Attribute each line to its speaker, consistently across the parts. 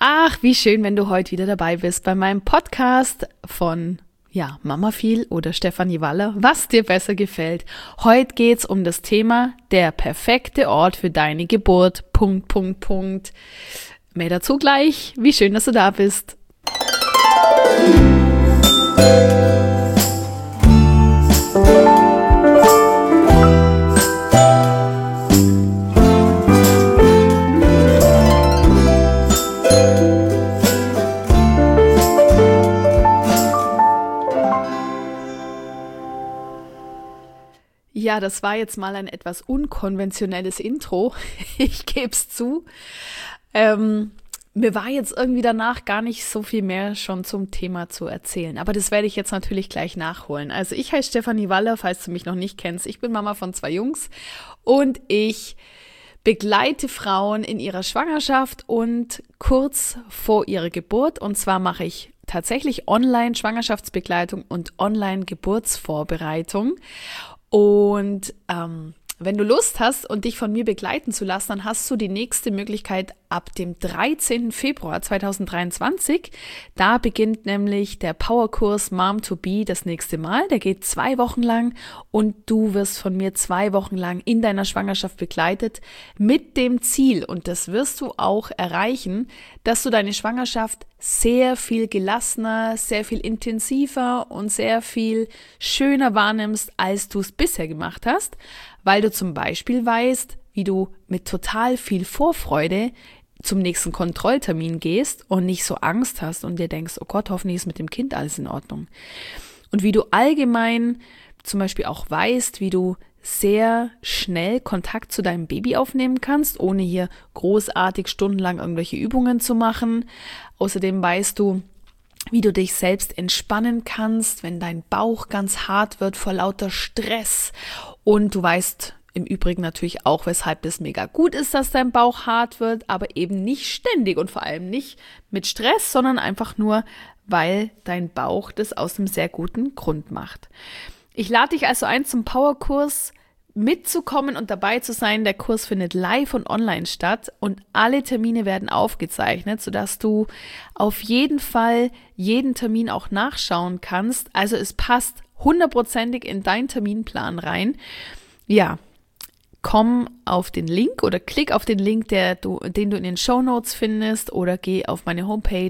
Speaker 1: Ach, wie schön, wenn du heute wieder dabei bist bei meinem Podcast von Mama viel oder Stefanie Waller, was dir besser gefällt. Heute geht's um das Thema der perfekte Ort für deine Geburt. Mehr dazu gleich. Wie schön, dass du da bist. Ja, das war jetzt mal ein etwas unkonventionelles Intro. Ich gebe es zu. Mir war jetzt irgendwie danach gar nicht so viel mehr schon zum Thema zu erzählen. Aber das werde ich jetzt natürlich gleich nachholen. Also ich heiße Stefanie Waller, falls du mich noch nicht kennst. Ich bin Mama von 2 Jungs und ich begleite Frauen in ihrer Schwangerschaft und kurz vor ihrer Geburt. Und zwar mache ich tatsächlich Online-Schwangerschaftsbegleitung und Online-Geburtsvorbereitung. Und wenn du Lust hast und dich von mir begleiten zu lassen, dann hast du die nächste Möglichkeit ab dem 13. Februar 2023. Da beginnt nämlich der Powerkurs Mom to Be das nächste Mal. Der geht 2 Wochen lang und du wirst von mir 2 Wochen lang in deiner Schwangerschaft begleitet mit dem Ziel, und das wirst du auch erreichen, dass du deine Schwangerschaft sehr viel gelassener, sehr viel intensiver und sehr viel schöner wahrnimmst, als du es bisher gemacht hast, weil du zum Beispiel weißt, wie du mit total viel Vorfreude zum nächsten Kontrolltermin gehst und nicht so Angst hast und dir denkst, oh Gott, hoffentlich ist mit dem Kind alles in Ordnung. Und wie du allgemein zum Beispiel auch weißt, wie du sehr schnell Kontakt zu deinem Baby aufnehmen kannst, ohne hier großartig stundenlang irgendwelche Übungen zu machen. Außerdem weißt du, wie du dich selbst entspannen kannst, wenn dein Bauch ganz hart wird vor lauter Stress. Und du weißt im Übrigen natürlich auch, weshalb es mega gut ist, dass dein Bauch hart wird, aber eben nicht ständig und vor allem nicht mit Stress, sondern einfach nur, weil dein Bauch das aus einem sehr guten Grund macht. Ich lade dich also ein, zum Powerkurs mitzukommen und dabei zu sein. Der Kurs findet live und online statt und alle Termine werden aufgezeichnet, sodass du auf jeden Fall jeden Termin auch nachschauen kannst. Also es passt 100%ig in deinen Terminplan rein. Ja, komm auf den Link oder klick auf den Link, den du in den Shownotes findest, oder geh auf meine Homepage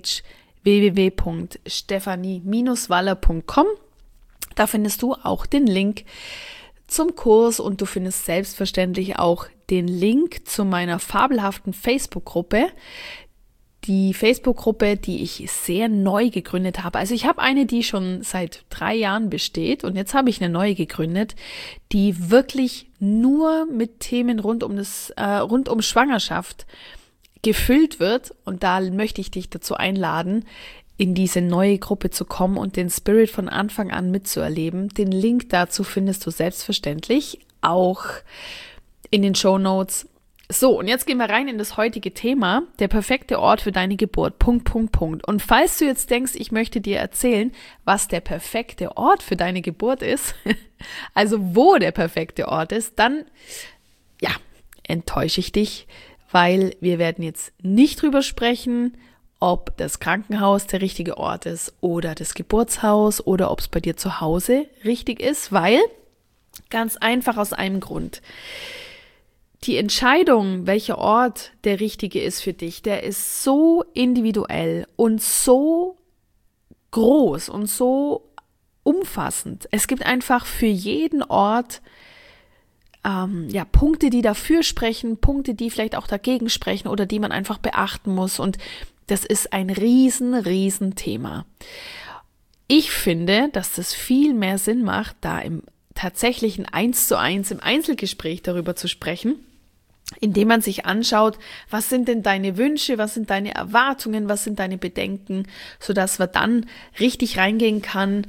Speaker 1: www.stefanie-waller.com. Da findest du auch den Link zum Kurs und du findest selbstverständlich auch den Link zu meiner fabelhaften Facebook-Gruppe. Die Facebook-Gruppe, die ich sehr neu gegründet habe. Also ich habe eine, die schon seit 3 Jahren besteht, und jetzt habe ich eine neue gegründet, die wirklich nur mit Themen rund um Schwangerschaft gefüllt wird. Und da möchte ich dich dazu einladen, in diese neue Gruppe zu kommen und den Spirit von Anfang an mitzuerleben. Den Link dazu findest du selbstverständlich auch in den Shownotes. So, und jetzt gehen wir rein in das heutige Thema, der perfekte Ort für deine Geburt. Und falls du jetzt denkst, ich möchte dir erzählen, was der perfekte Ort für deine Geburt ist, also wo der perfekte Ort ist, dann, enttäusche ich dich, weil wir werden jetzt nicht drüber sprechen, ob das Krankenhaus der richtige Ort ist oder das Geburtshaus oder ob es bei dir zu Hause richtig ist, weil ganz einfach aus einem Grund. Die Entscheidung, welcher Ort der richtige ist für dich, der ist so individuell und so groß und so umfassend. Es gibt einfach für jeden Ort Punkte, die dafür sprechen, Punkte, die vielleicht auch dagegen sprechen oder die man einfach beachten muss, und das ist ein riesen Thema. Ich finde, dass das viel mehr Sinn macht, da im tatsächlichen 1:1 im Einzelgespräch darüber zu sprechen, indem man sich anschaut, was sind denn deine Wünsche, was sind deine Erwartungen, was sind deine Bedenken, sodass man dann richtig reingehen kann,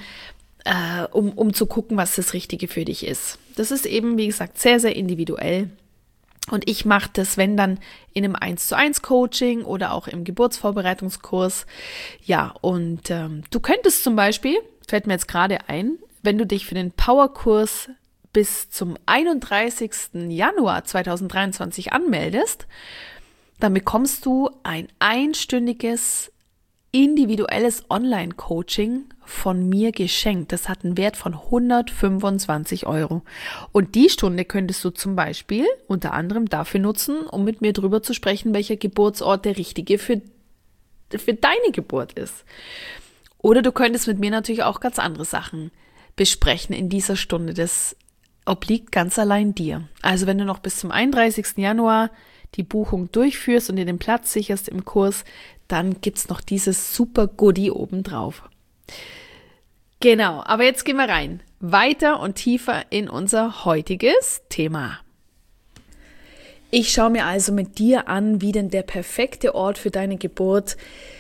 Speaker 1: um zu gucken, was das Richtige für dich ist. Das ist eben, wie gesagt, sehr individuell. Und ich mache das, wenn dann, in einem 1:1 Coaching oder auch im Geburtsvorbereitungskurs. Ja, und du könntest zum Beispiel, fällt mir jetzt gerade ein, wenn du dich für den Powerkurs bis zum 31. Januar 2023 anmeldest, dann bekommst du ein einstündiges individuelles Online-Coaching von mir geschenkt. Das hat einen Wert von 125 €. Und die Stunde könntest du zum Beispiel unter anderem dafür nutzen, um mit mir drüber zu sprechen, welcher Geburtsort der richtige für deine Geburt ist. Oder du könntest mit mir natürlich auch ganz andere Sachen besprechen in dieser Stunde. Das obliegt ganz allein dir. Also wenn du noch bis zum 31. Januar die Buchung durchführst und dir den Platz sicherst im Kurs, dann gibt's noch dieses super Goodie obendrauf. Genau, aber jetzt gehen wir rein. Weiter und tiefer in unser heutiges Thema. Ich schaue mir also mit dir an, wie denn der perfekte Ort für deine Geburt,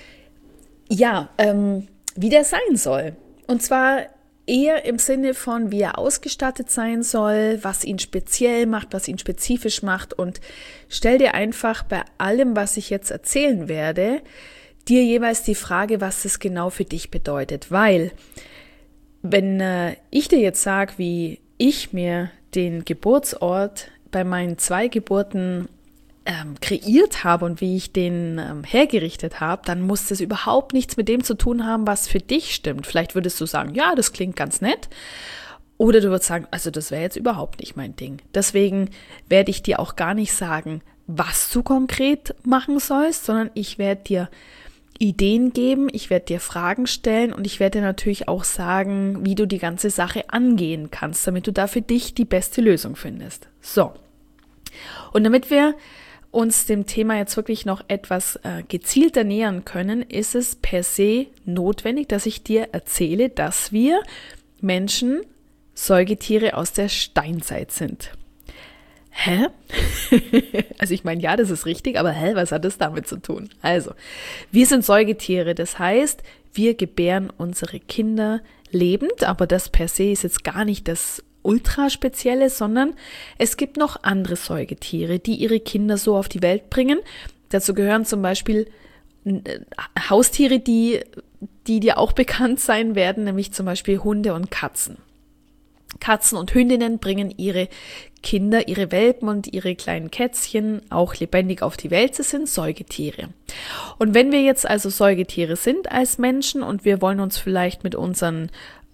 Speaker 1: wie der sein soll. Und zwar eher im Sinne von, wie er ausgestattet sein soll, was ihn speziell macht, was ihn spezifisch macht, und stell dir einfach bei allem, was ich jetzt erzählen werde, dir jeweils die Frage, was es genau für dich bedeutet. Weil, wenn ich dir jetzt sage, wie ich mir den Geburtsort bei meinen 2 Geburten kreiert habe und wie ich den hergerichtet habe, dann muss das überhaupt nichts mit dem zu tun haben, was für dich stimmt. Vielleicht würdest du sagen, ja, das klingt ganz nett. Oder du würdest sagen, also das wäre jetzt überhaupt nicht mein Ding. Deswegen werde ich dir auch gar nicht sagen, was du konkret machen sollst, sondern ich werde dir Ideen geben, ich werde dir Fragen stellen und ich werde dir natürlich auch sagen, wie du die ganze Sache angehen kannst, damit du da für dich die beste Lösung findest. So, und damit wir uns dem Thema jetzt wirklich noch etwas gezielter nähern können, ist es per se notwendig, dass ich dir erzähle, dass wir Menschen Säugetiere aus der Steinzeit sind. Hä? Also ich meine, ja, das ist richtig, aber was hat das damit zu tun? Also, wir sind Säugetiere, das heißt, wir gebären unsere Kinder lebend, aber das per se ist jetzt gar nicht das Ultraspezielle, sondern es gibt noch andere Säugetiere, die ihre Kinder so auf die Welt bringen. Dazu gehören zum Beispiel Haustiere, die dir auch bekannt sein werden, nämlich zum Beispiel Hunde und Katzen. Katzen und Hündinnen bringen ihre Kinder, ihre Welpen und ihre kleinen Kätzchen auch lebendig auf die Welt. Sie sind Säugetiere. Und wenn wir jetzt also Säugetiere sind als Menschen und wir wollen uns vielleicht mit unseren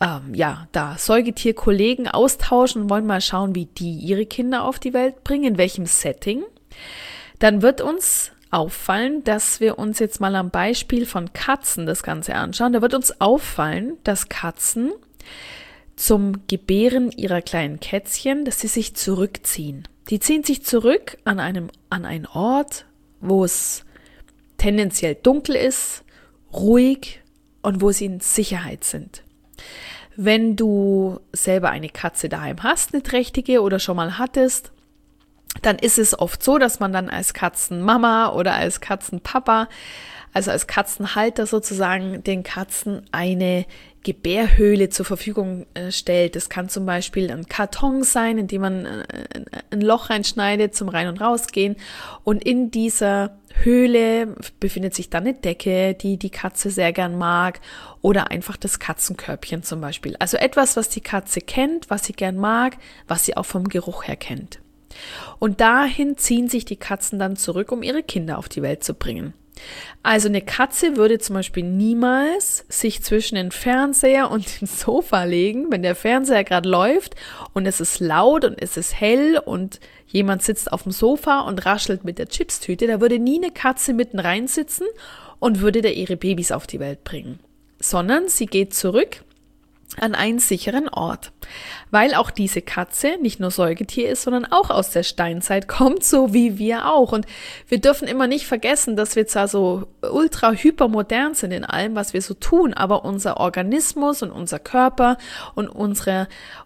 Speaker 1: Säugetierkollegen austauschen und wollen mal schauen, wie die ihre Kinder auf die Welt bringen, in welchem Setting, dann wird uns auffallen, dass wir uns jetzt mal am Beispiel von Katzen das Ganze anschauen. Da wird uns auffallen, dass Katzen zum Gebären ihrer kleinen Kätzchen, dass sie sich zurückziehen. Die ziehen sich zurück an einen Ort, wo es tendenziell dunkel ist, ruhig und wo sie in Sicherheit sind. Wenn du selber eine Katze daheim hast, eine trächtige oder schon mal hattest, dann ist es oft so, dass man dann als Katzenmama oder als Katzenpapa, also als Katzenhalter sozusagen, den Katzen eine Gebärhöhle zur Verfügung stellt. Das kann zum Beispiel ein Karton sein, in dem man ein Loch reinschneidet zum Rein- und Rausgehen. Und in dieser Höhle befindet sich dann eine Decke, die die Katze sehr gern mag, oder einfach das Katzenkörbchen zum Beispiel. Also etwas, was die Katze kennt, was sie gern mag, was sie auch vom Geruch her kennt. Und dahin ziehen sich die Katzen dann zurück, um ihre Kinder auf die Welt zu bringen. Also eine Katze würde zum Beispiel niemals sich zwischen den Fernseher und dem Sofa legen, wenn der Fernseher gerade läuft und es ist laut und es ist hell und jemand sitzt auf dem Sofa und raschelt mit der Chipstüte. Da würde nie eine Katze mitten rein sitzen und würde da ihre Babys auf die Welt bringen, sondern sie geht zurück an einen sicheren Ort, weil auch diese Katze nicht nur Säugetier ist, sondern auch aus der Steinzeit kommt, so wie wir auch. Und wir dürfen immer nicht vergessen, dass wir zwar so ultra hypermodern sind in allem, was wir so tun, aber unser Organismus und unser Körper und unsere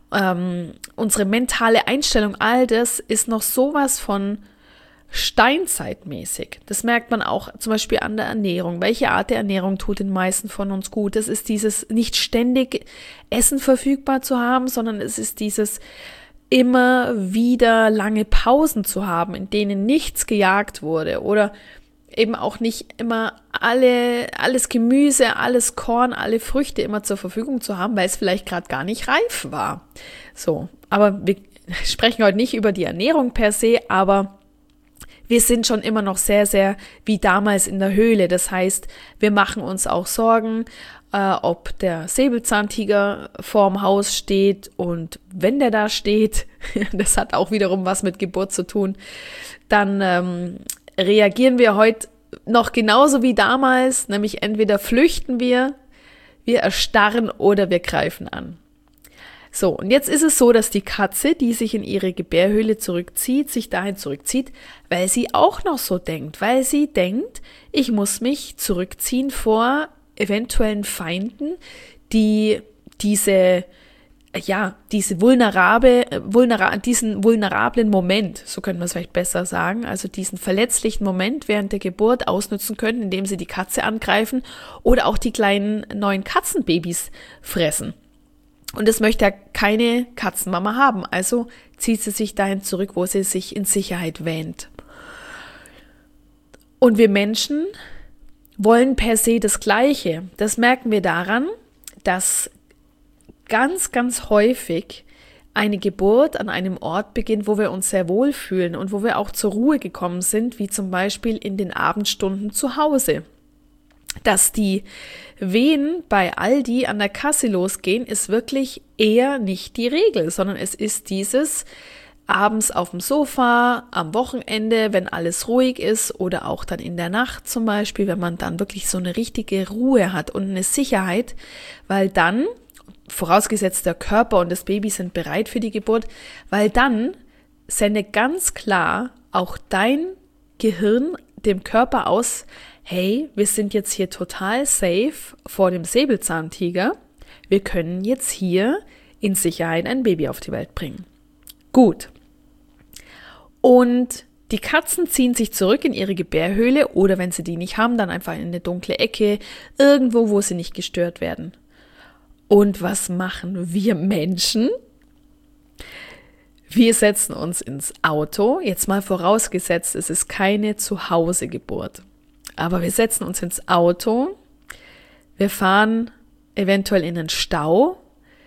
Speaker 1: mentale Einstellung, all das ist noch sowas von steinzeitmäßig. Das merkt man auch zum Beispiel an der Ernährung. Welche Art der Ernährung tut den meisten von uns gut? Das ist dieses nicht ständig Essen verfügbar zu haben, sondern es ist dieses immer wieder lange Pausen zu haben, in denen nichts gejagt wurde oder eben auch nicht immer alles Gemüse, alles Korn, alle Früchte immer zur Verfügung zu haben, weil es vielleicht gerade gar nicht reif war. So, aber wir sprechen heute nicht über die Ernährung per se, aber wir sind schon immer noch sehr, sehr wie damals in der Höhle. Das heißt, wir machen uns auch Sorgen, ob der Säbelzahntiger vorm Haus steht, und wenn der da steht, das hat auch wiederum was mit Geburt zu tun, dann reagieren wir heute noch genauso wie damals, nämlich entweder flüchten wir erstarren oder wir greifen an. So, und jetzt ist es so, dass die Katze, die sich in ihre Gebärhöhle zurückzieht, sich dahin zurückzieht, weil sie auch noch so denkt, weil sie denkt, ich muss mich zurückziehen vor eventuellen Feinden, die diesen vulnerablen Moment, so könnte man es vielleicht besser sagen, also diesen verletzlichen Moment während der Geburt ausnutzen können, indem sie die Katze angreifen oder auch die kleinen neuen Katzenbabys fressen. Und das möchte ja keine Katzenmama haben, also zieht sie sich dahin zurück, wo sie sich in Sicherheit wähnt. Und wir Menschen wollen per se das Gleiche. Das merken wir daran, dass ganz, ganz häufig eine Geburt an einem Ort beginnt, wo wir uns sehr wohl fühlen und wo wir auch zur Ruhe gekommen sind, wie zum Beispiel in den Abendstunden zu Hause. Dass die Wehen bei Aldi an der Kasse losgehen, ist wirklich eher nicht die Regel, sondern es ist dieses abends auf dem Sofa, am Wochenende, wenn alles ruhig ist, oder auch dann in der Nacht zum Beispiel, wenn man dann wirklich so eine richtige Ruhe hat und eine Sicherheit, weil dann, vorausgesetzt der Körper und das Baby sind bereit für die Geburt, weil dann sendet ganz klar auch dein Gehirn dem Körper aus, hey, wir sind jetzt hier total safe vor dem Säbelzahntiger, wir können jetzt hier in Sicherheit ein Baby auf die Welt bringen. Gut. Und die Katzen ziehen sich zurück in ihre Gebärhöhle oder wenn sie die nicht haben, dann einfach in eine dunkle Ecke, irgendwo, wo sie nicht gestört werden. Und was machen wir Menschen? Wir setzen uns ins Auto, jetzt mal vorausgesetzt, es ist keine Zuhausegeburt. Aber wir setzen uns ins Auto, wir fahren eventuell in den Stau,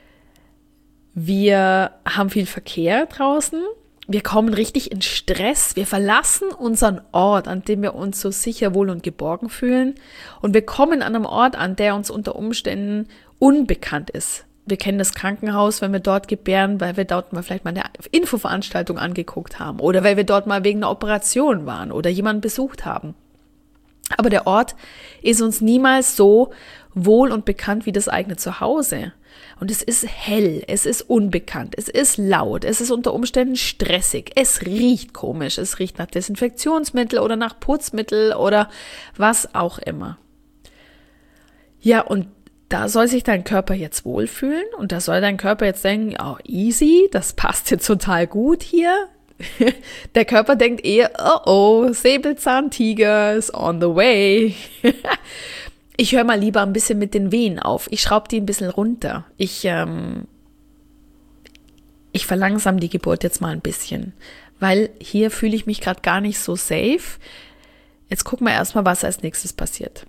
Speaker 1: wir haben viel Verkehr draußen, wir kommen richtig in Stress, wir verlassen unseren Ort, an dem wir uns so sicher, wohl und geborgen fühlen, und wir kommen an einem Ort an, der uns unter Umständen unbekannt ist. Wir kennen das Krankenhaus, wenn wir dort gebären, weil wir dort mal vielleicht mal eine Infoveranstaltung angeguckt haben oder weil wir dort mal wegen einer Operation waren oder jemanden besucht haben. Aber der Ort ist uns niemals so wohl und bekannt wie das eigene Zuhause. Und es ist hell, es ist unbekannt, es ist laut, es ist unter Umständen stressig, es riecht komisch, es riecht nach Desinfektionsmittel oder nach Putzmittel oder was auch immer. Ja, und da soll sich dein Körper jetzt wohlfühlen und da soll dein Körper jetzt denken, oh easy, das passt jetzt total gut hier. Der Körper denkt eher, oh, Säbelzahntiger is on the way. Ich höre mal lieber ein bisschen mit den Wehen auf. Ich schraube die ein bisschen runter. Ich verlangsame die Geburt jetzt mal ein bisschen, weil hier fühle ich mich gerade gar nicht so safe. Jetzt gucken wir erstmal, was als nächstes passiert.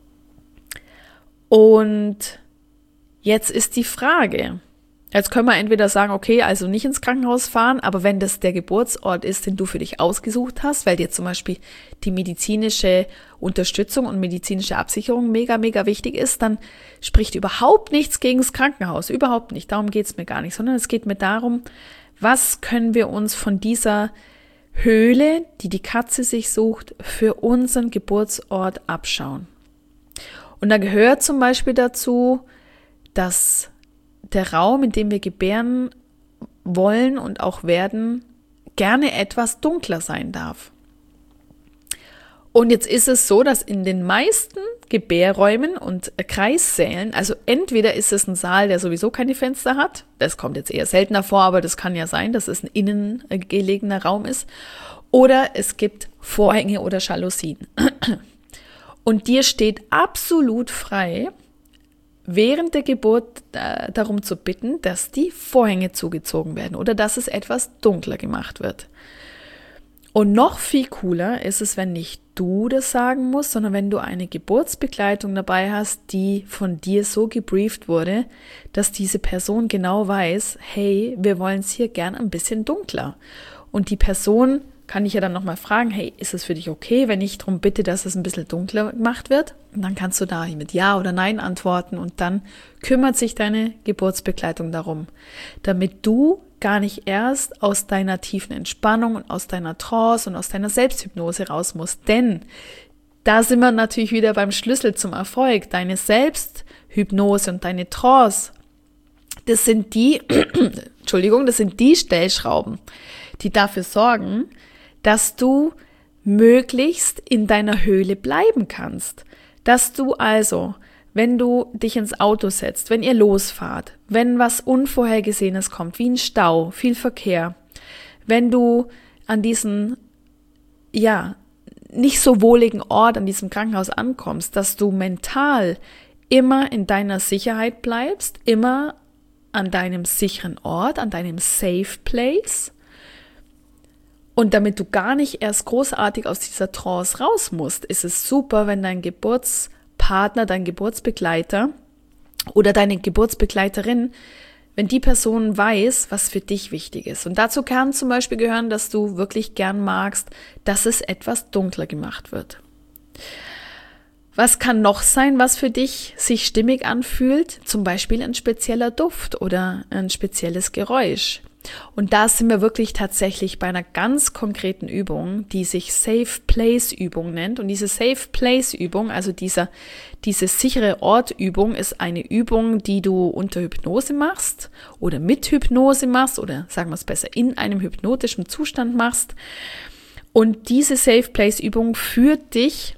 Speaker 1: Und jetzt ist die Frage, jetzt können wir entweder sagen, okay, also nicht ins Krankenhaus fahren, aber wenn das der Geburtsort ist, den du für dich ausgesucht hast, weil dir zum Beispiel die medizinische Unterstützung und medizinische Absicherung mega, mega wichtig ist, dann spricht überhaupt nichts gegen das Krankenhaus, überhaupt nicht, darum geht es mir gar nicht, sondern es geht mir darum, was können wir uns von dieser Höhle, die die Katze sich sucht, für unseren Geburtsort abschauen. Und da gehört zum Beispiel dazu, dass der Raum, in dem wir gebären wollen und auch werden, gerne etwas dunkler sein darf. Und jetzt ist es so, dass in den meisten Gebärräumen und Kreissälen, also entweder ist es ein Saal, der sowieso keine Fenster hat, das kommt jetzt eher seltener vor, aber das kann ja sein, dass es ein innen gelegener Raum ist, oder es gibt Vorhänge oder Jalousien. Und dir steht absolut frei, während der Geburt darum zu bitten, dass die Vorhänge zugezogen werden oder dass es etwas dunkler gemacht wird. Und noch viel cooler ist es, wenn nicht du das sagen musst, sondern wenn du eine Geburtsbegleitung dabei hast, die von dir so gebrieft wurde, dass diese Person genau weiß, hey, wir wollen es hier gern ein bisschen dunkler. Und die Person kann ich ja dann nochmal fragen, hey, ist es für dich okay, wenn ich darum bitte, dass es ein bisschen dunkler gemacht wird? Und dann kannst du da mit Ja oder Nein antworten und dann kümmert sich deine Geburtsbegleitung darum, damit du gar nicht erst aus deiner tiefen Entspannung und aus deiner Trance und aus deiner Selbsthypnose raus musst. Denn da sind wir natürlich wieder beim Schlüssel zum Erfolg. Deine Selbsthypnose und deine Trance, das sind die Stellschrauben, die dafür sorgen, dass du möglichst in deiner Höhle bleiben kannst. Dass du also, wenn du dich ins Auto setzt, wenn ihr losfahrt, wenn was Unvorhergesehenes kommt, wie ein Stau, viel Verkehr, wenn du an diesen, nicht so wohligen Ort, an diesem Krankenhaus ankommst, dass du mental immer in deiner Sicherheit bleibst, immer an deinem sicheren Ort, an deinem Safe Place. Und damit du gar nicht erst großartig aus dieser Trance raus musst, ist es super, wenn dein Geburtspartner, dein Geburtsbegleiter oder deine Geburtsbegleiterin, wenn die Person weiß, was für dich wichtig ist. Und dazu kann zum Beispiel gehören, dass du wirklich gern magst, dass es etwas dunkler gemacht wird. Was kann noch sein, was für dich sich stimmig anfühlt? Zum Beispiel ein spezieller Duft oder ein spezielles Geräusch. Und da sind wir wirklich tatsächlich bei einer ganz konkreten Übung, die sich Safe Place Übung nennt. Und diese Safe Place Übung, also diese sichere Ort Übung, ist eine Übung, die du unter Hypnose machst oder mit Hypnose machst oder sagen wir es besser, in einem hypnotischen Zustand machst. Und diese Safe Place Übung führt dich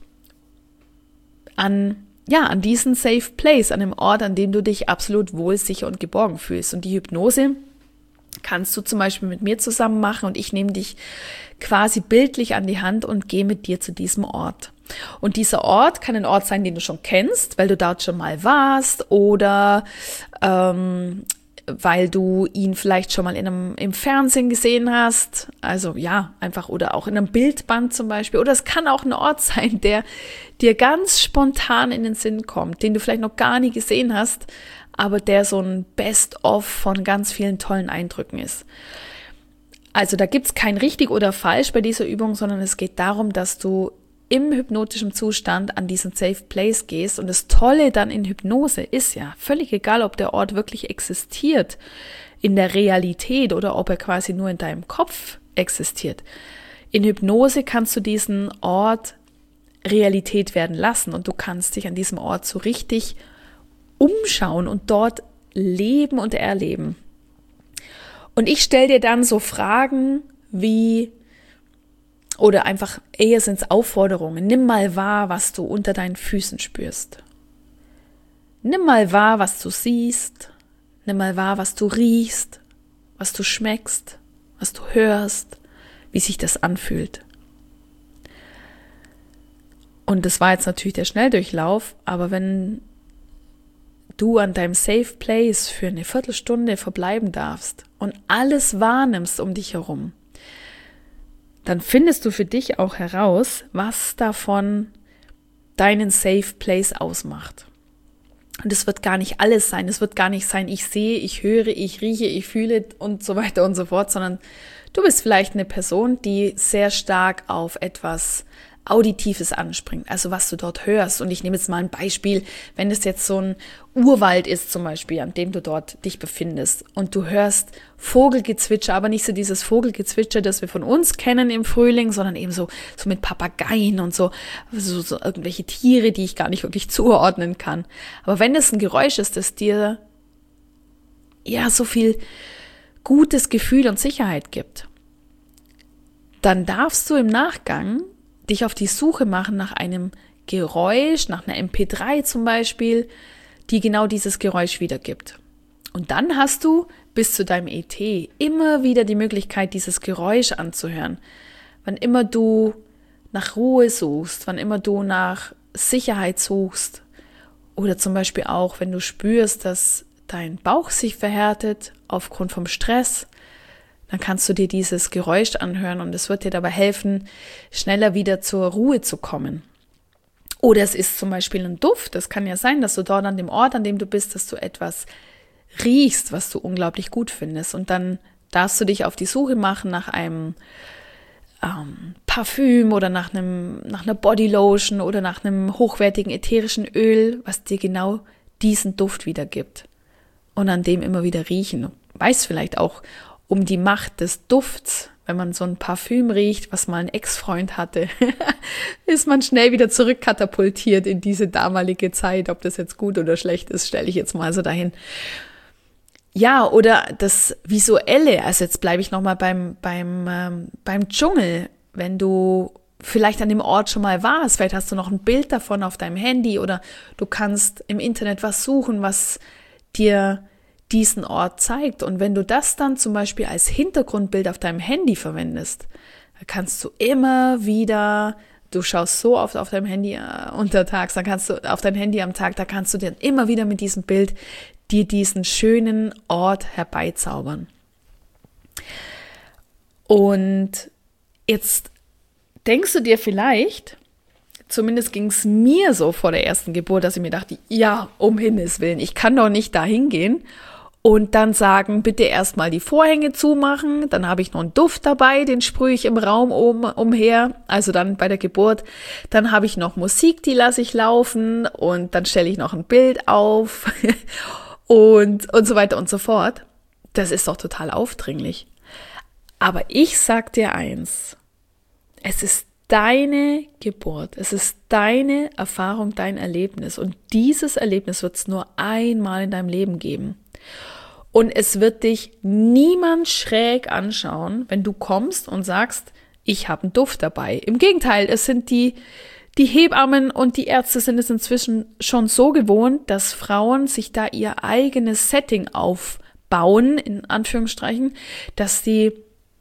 Speaker 1: an diesen Safe Place, an einem Ort, an dem du dich absolut wohl, sicher und geborgen fühlst. Und die Hypnose kannst du zum Beispiel mit mir zusammen machen und ich nehme dich quasi bildlich an die Hand und gehe mit dir zu diesem Ort. Und dieser Ort kann ein Ort sein, den du schon kennst, weil du dort schon mal warst oder weil du ihn vielleicht schon mal im Fernsehen gesehen hast, also einfach oder auch in einem Bildband zum Beispiel. Oder es kann auch ein Ort sein, der dir ganz spontan in den Sinn kommt, den du vielleicht noch gar nie gesehen hast, aber der so ein Best-of von ganz vielen tollen Eindrücken ist. Also da gibt's kein richtig oder falsch bei dieser Übung, sondern es geht darum, dass du im hypnotischen Zustand an diesen Safe Place gehst. Und das Tolle dann in Hypnose ist ja völlig egal, ob der Ort wirklich existiert in der Realität oder ob er quasi nur in deinem Kopf existiert. In Hypnose kannst du diesen Ort Realität werden lassen und du kannst dich an diesem Ort so richtig umschauen und dort leben und erleben. Und ich stelle dir dann so Fragen wie, oder einfach eher sind es Aufforderungen, nimm mal wahr, was du unter deinen Füßen spürst. Nimm mal wahr, was du siehst. Nimm mal wahr, was du riechst, was du schmeckst, was du hörst, wie sich das anfühlt. Und das war jetzt natürlich der Schnelldurchlauf, aber wenn du an deinem Safe Place für eine Viertelstunde verbleiben darfst und alles wahrnimmst um dich herum, dann findest du für dich auch heraus, was davon deinen Safe Place ausmacht. Und es wird gar nicht alles sein. Es wird gar nicht sein, ich sehe, ich höre, ich rieche, ich fühle und so weiter und so fort, sondern du bist vielleicht eine Person, die sehr stark auf etwas Auditives anspringt, also was du dort hörst. Und ich nehme jetzt mal ein Beispiel, wenn es jetzt so ein Urwald ist zum Beispiel, an dem du dort dich befindest und du hörst Vogelgezwitscher, aber nicht so dieses Vogelgezwitscher, das wir von uns kennen im Frühling, sondern eben so mit Papageien und so irgendwelche Tiere, die ich gar nicht wirklich zuordnen kann. Aber wenn es ein Geräusch ist, das dir so viel gutes Gefühl und Sicherheit gibt, dann darfst du im Nachgang dich auf die Suche machen nach einem Geräusch, nach einer MP3 zum Beispiel, die genau dieses Geräusch wiedergibt. Und dann hast du bis zu deinem ET immer wieder die Möglichkeit, dieses Geräusch anzuhören. Wann immer du nach Ruhe suchst, wann immer du nach Sicherheit suchst oder zum Beispiel auch, wenn du spürst, dass dein Bauch sich verhärtet aufgrund vom Stress, dann kannst du dir dieses Geräusch anhören und es wird dir dabei helfen, schneller wieder zur Ruhe zu kommen. Oder es ist zum Beispiel ein Duft. Es kann ja sein, dass du dort an dem Ort, an dem du bist, dass du etwas riechst, was du unglaublich gut findest. Und dann darfst du dich auf die Suche machen nach einem Parfüm oder nach einer Bodylotion oder nach einem hochwertigen ätherischen Öl, was dir genau diesen Duft wiedergibt. Und an dem immer wieder riechen. Du weißt vielleicht auch um die Macht des Dufts. Wenn man so ein Parfüm riecht, was mal ein Ex-Freund hatte, ist man schnell wieder zurückkatapultiert in diese damalige Zeit. Ob das jetzt gut oder schlecht ist, stelle ich jetzt mal so dahin. Ja, oder das Visuelle, also jetzt bleibe ich nochmal beim Dschungel, wenn du vielleicht an dem Ort schon mal warst, vielleicht hast du noch ein Bild davon auf deinem Handy oder du kannst im Internet was suchen, was dir diesen Ort zeigt. Und wenn du das dann zum Beispiel als Hintergrundbild auf deinem Handy verwendest, dann kannst du immer wieder, du schaust so oft auf deinem Handy untertags, dann kannst du auf dein Handy am Tag, da kannst du dir immer wieder mit diesem Bild dir diesen schönen Ort herbeizaubern. Und jetzt denkst du dir vielleicht, zumindest ging es mir so vor der ersten Geburt, dass ich mir dachte, ja, um Himmels Willen, ich kann doch nicht da hingehen und dann sagen, bitte erstmal die Vorhänge zumachen, dann habe ich noch einen Duft dabei, den sprühe ich im Raum umher, also dann bei der Geburt, dann habe ich noch Musik, die lasse ich laufen und dann stelle ich noch ein Bild auf und so weiter und so fort. Das ist doch total aufdringlich. Aber ich sag dir eins, es ist deine Geburt, es ist deine Erfahrung, dein Erlebnis und dieses Erlebnis wird es nur einmal in deinem Leben geben. Und es wird dich niemand schräg anschauen, wenn du kommst und sagst, ich habe einen Duft dabei. Im Gegenteil, es sind die Hebammen und die Ärzte sind es inzwischen schon so gewohnt, dass Frauen sich da ihr eigenes Setting aufbauen, in Anführungsstrichen, dass die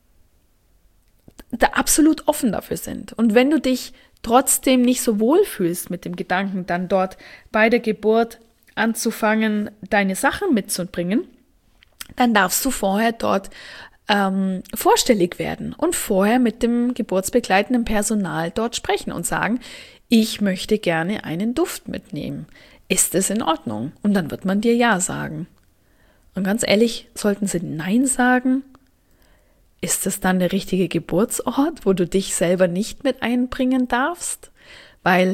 Speaker 1: da absolut offen dafür sind. Und wenn du dich trotzdem nicht so wohl fühlst mit dem Gedanken, dann dort bei der Geburt anzufangen, deine Sachen mitzubringen, dann darfst du vorher dort vorstellig werden und vorher mit dem geburtsbegleitenden Personal dort sprechen und sagen, ich möchte gerne einen Duft mitnehmen. Ist es in Ordnung? Und dann wird man dir Ja sagen. Und ganz ehrlich, sollten sie Nein sagen, ist es dann der richtige Geburtsort, wo du dich selber nicht mit einbringen darfst? Weil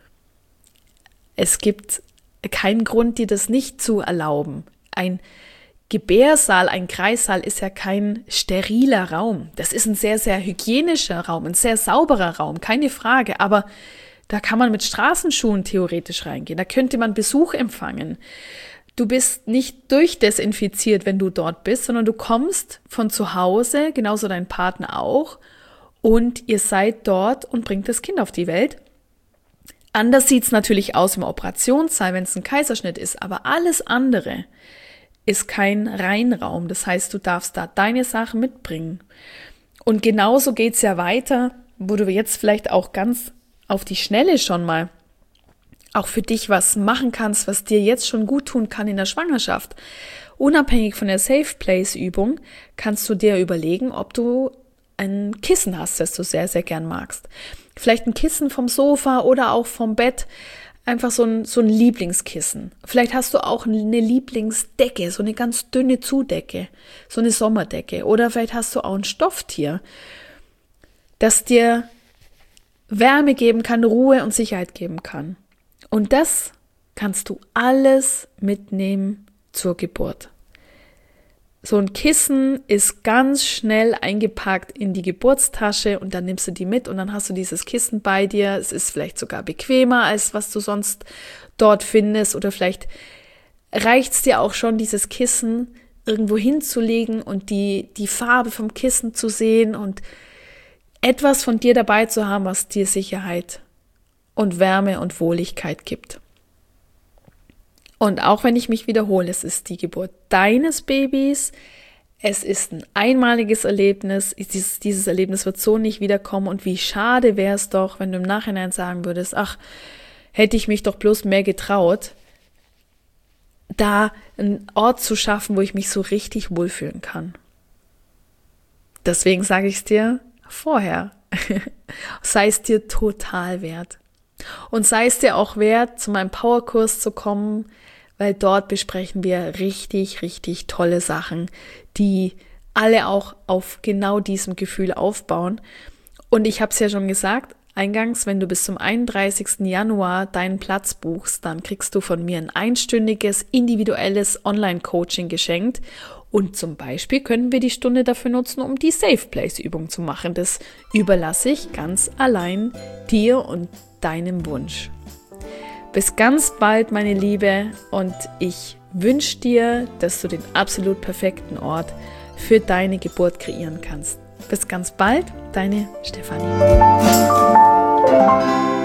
Speaker 1: es gibt keinen Grund, dir das nicht zu erlauben. Ein Gebärsaal, ein Kreissaal ist ja kein steriler Raum. Das ist ein sehr, sehr hygienischer Raum, ein sehr sauberer Raum, keine Frage. Aber da kann man mit Straßenschuhen theoretisch reingehen. Da könnte man Besuch empfangen. Du bist nicht durchdesinfiziert, wenn du dort bist, sondern du kommst von zu Hause, genauso dein Partner auch, und ihr seid dort und bringt das Kind auf die Welt. Anders sieht es natürlich aus im Operationssaal, wenn es ein Kaiserschnitt ist, aber alles andere ist kein Reinraum. Das heißt, du darfst da deine Sachen mitbringen. Und genauso geht's ja weiter, wo du jetzt vielleicht auch ganz auf die Schnelle schon mal auch für dich was machen kannst, was dir jetzt schon gut tun kann in der Schwangerschaft. Unabhängig von der Safe Place Übung kannst du dir überlegen, ob du ein Kissen hast, das du sehr, sehr gern magst. Vielleicht ein Kissen vom Sofa oder auch vom Bett, einfach so ein Lieblingskissen. Vielleicht hast du auch eine Lieblingsdecke, so eine ganz dünne Zudecke, so eine Sommerdecke. Oder vielleicht hast du auch ein Stofftier, das dir Wärme geben kann, Ruhe und Sicherheit geben kann. Und das kannst du alles mitnehmen zur Geburt. So ein Kissen ist ganz schnell eingepackt in die Geburtstasche und dann nimmst du die mit und dann hast du dieses Kissen bei dir. Es ist vielleicht sogar bequemer, als was du sonst dort findest oder vielleicht reicht es dir auch schon, dieses Kissen irgendwo hinzulegen und die Farbe vom Kissen zu sehen und etwas von dir dabei zu haben, was dir Sicherheit und Wärme und Wohligkeit gibt. Und auch wenn ich mich wiederhole, es ist die Geburt deines Babys, es ist ein einmaliges Erlebnis, dieses Erlebnis wird so nicht wiederkommen und wie schade wäre es doch, wenn du im Nachhinein sagen würdest, ach, hätte ich mich doch bloß mehr getraut, da einen Ort zu schaffen, wo ich mich so richtig wohlfühlen kann. Deswegen sage ich es dir vorher, sei es dir total wert. Und sei es dir auch wert, zu meinem Powerkurs zu kommen, weil dort besprechen wir richtig, richtig tolle Sachen, die alle auch auf genau diesem Gefühl aufbauen. Und ich habe es ja schon gesagt, eingangs, wenn du bis zum 31. Januar deinen Platz buchst, dann kriegst du von mir ein einstündiges, individuelles Online-Coaching geschenkt. Und zum Beispiel können wir die Stunde dafür nutzen, um die Safe Place-Übung zu machen. Das überlasse ich ganz allein dir und deinem Wunsch. Bis ganz bald, meine Liebe, und ich wünsche dir, dass du den absolut perfekten Ort für deine Geburt kreieren kannst. Bis ganz bald, deine Stefanie.